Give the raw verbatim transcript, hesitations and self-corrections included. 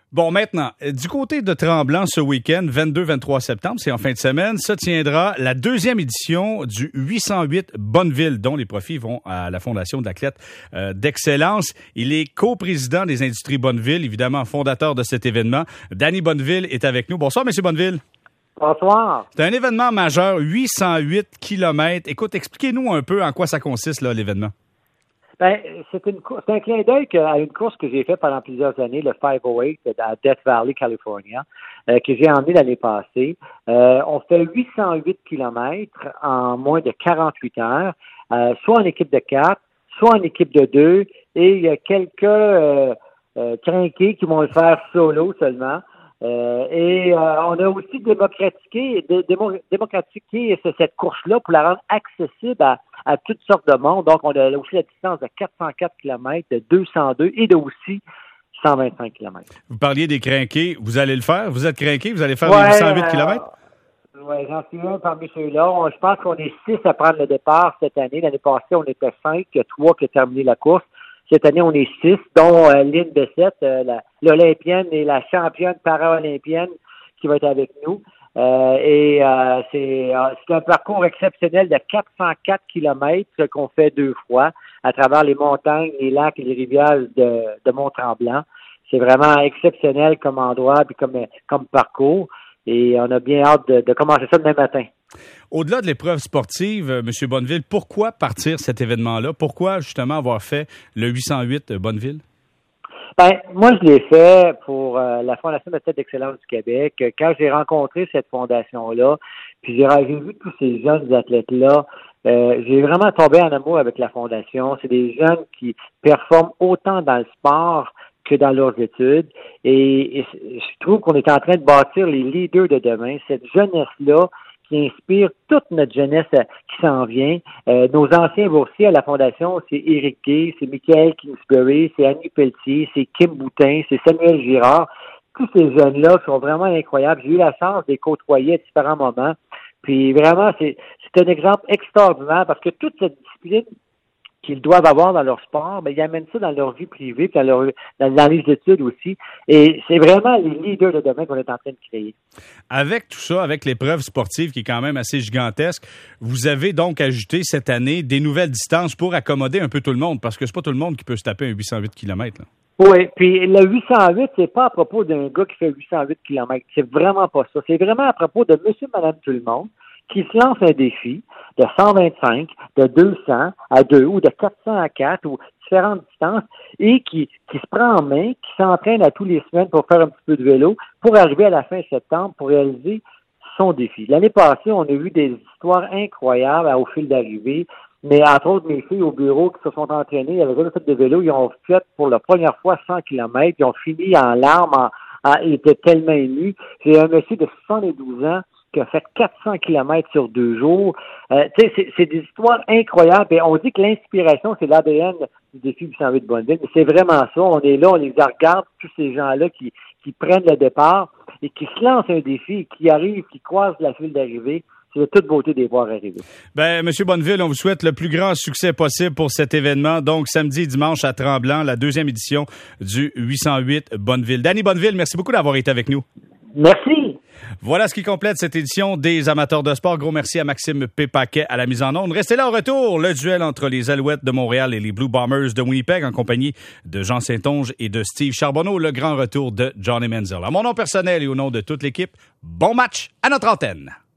Bon, maintenant, du côté de Tremblant, ce week-end, vingt-deux vingt-trois septembre, c'est en fin de semaine, se tiendra la deuxième édition du huit cent huit Bonneville, dont les profits vont à la Fondation d'athlètes euh, d'excellence. Il est coprésident des Industries Bonneville, évidemment fondateur de cet événement. Danny Bonneville est avec nous. Bonsoir, M. Bonneville. Bonsoir. C'est un événement majeur, huit cent huit kilomètres. Écoute, expliquez-nous un peu en quoi ça consiste, là, l'événement. Ben, c'est, une, c'est un clin d'œil à une course que j'ai faite pendant plusieurs années, le cinq cent huit à Death Valley, California, euh, que j'ai emmené l'année passée. Euh, on fait huit cent huit kilomètres en moins de quarante-huit heures, euh, soit en équipe de quatre, soit en équipe de deux, et il y a quelques euh, euh, crinqués qui vont le faire solo seulement. Euh, et euh, on a aussi démocratiqué, dé, démo, démocratiqué cette course-là pour la rendre accessible à, à toutes sortes de monde. Donc, on a aussi la distance de quatre cent quatre kilomètres, de deux cent deux et de aussi cent vingt-cinq kilomètres. Vous parliez des crinqués. Vous allez le faire? Vous êtes crinqué? Vous allez faire ouais, les huit cent huit kilomètres? Euh, oui, j'en suis un parmi ceux-là. On, je pense qu'on est six à prendre le départ cette année. L'année passée, on était cinq. Il y a trois qui ont terminé la course. Cette année, on est six, dont euh, Lynn Bessette, euh, la, l'Olympienne et la championne para-olympienne qui va être avec nous. Euh, et euh, c'est, euh, c'est un parcours exceptionnel de quatre cent quatre kilomètres qu'on fait deux fois à travers les montagnes, les lacs et les rivières de, de Mont-Tremblant. C'est vraiment exceptionnel comme endroit et comme, comme parcours. Et on a bien hâte de, de commencer ça demain matin. Au-delà de l'épreuve sportive, M. Bonneville, pourquoi partir cet événement-là? Pourquoi, justement, avoir fait le huit cent huit Bonneville? Ben, moi, je l'ai fait pour euh, la Fondation d'athlètes d'excellence du Québec. Quand j'ai rencontré cette fondation-là, puis j'ai, j'ai vu tous ces jeunes athlètes-là, euh, j'ai vraiment tombé en amour avec la Fondation. C'est des jeunes qui performent autant dans le sport que dans leurs études. Et, et je trouve qu'on est en train de bâtir les leaders de demain. Cette jeunesse-là qui inspire toute notre jeunesse qui s'en vient. Euh, nos anciens boursiers à la Fondation, c'est Éric Gay, c'est Michael Kingsbury, c'est Annie Pelletier, c'est Kim Boutin, c'est Samuel Girard. Tous ces jeunes-là sont vraiment incroyables. J'ai eu la chance de les côtoyer à différents moments. Puis vraiment, c'est, c'est un exemple extraordinaire parce que toute cette discipline qu'ils doivent avoir dans leur sport, mais ils amènent ça dans leur vie privée, puis dans, leur, dans, dans les études aussi. Et c'est vraiment les leaders de demain qu'on est en train de créer. Avec tout ça, avec l'épreuve sportive qui est quand même assez gigantesque, vous avez donc ajouté cette année des nouvelles distances pour accommoder un peu tout le monde, parce que c'est pas tout le monde qui peut se taper un huit cent huit kilomètres. Là. Oui, puis le huit cent huit, c'est pas à propos d'un gars qui fait huit cent huit kilomètres. C'est vraiment pas ça. C'est vraiment à propos de monsieur, madame, tout le monde qui se lance un défi de cent vingt-cinq, de deux cents à deux ou de quatre cents à quatre ou différentes distances et qui, qui se prend en main, qui s'entraîne à tous les semaines pour faire un petit peu de vélo pour arriver à la fin septembre pour réaliser son défi. L'année passée, on a vu des histoires incroyables au fil d'arrivée, mais entre autres, mes filles au bureau qui se sont entraînées, ils avaient jamais fait de vélo, ils ont fait pour la première fois cent kilomètres, ils ont fini en larmes, en, en, ils étaient tellement émus. J'ai un monsieur de soixante-douze ans qui a fait quatre cents kilomètres sur deux jours. Euh, tu sais, c'est, c'est des histoires incroyables. Et on dit que l'inspiration, c'est l'A D N du défi huit cent huit de Bonneville. Mais c'est vraiment ça. On est là, on les regarde, tous ces gens-là qui, qui prennent le départ et qui se lancent un défi, qui arrivent, qui croisent la file d'arrivée. C'est de toute beauté de les voir arriver. Ben, M. Bonneville, on vous souhaite le plus grand succès possible pour cet événement. Donc, samedi et dimanche à Tremblant, la deuxième édition du huit cent huit Bonneville. Danny Bonneville, merci beaucoup d'avoir été avec nous. Merci. Voilà ce qui complète cette édition des Amateurs de sport. Gros merci à Maxime Pépaquet à la mise en onde. Restez là au retour. Le duel entre les Alouettes de Montréal et les Blue Bombers de Winnipeg en compagnie de Jean Saint-Onge et de Steve Charbonneau. Le grand retour de Johnny Manziel. À mon nom personnel et au nom de toute l'équipe, bon match à notre antenne.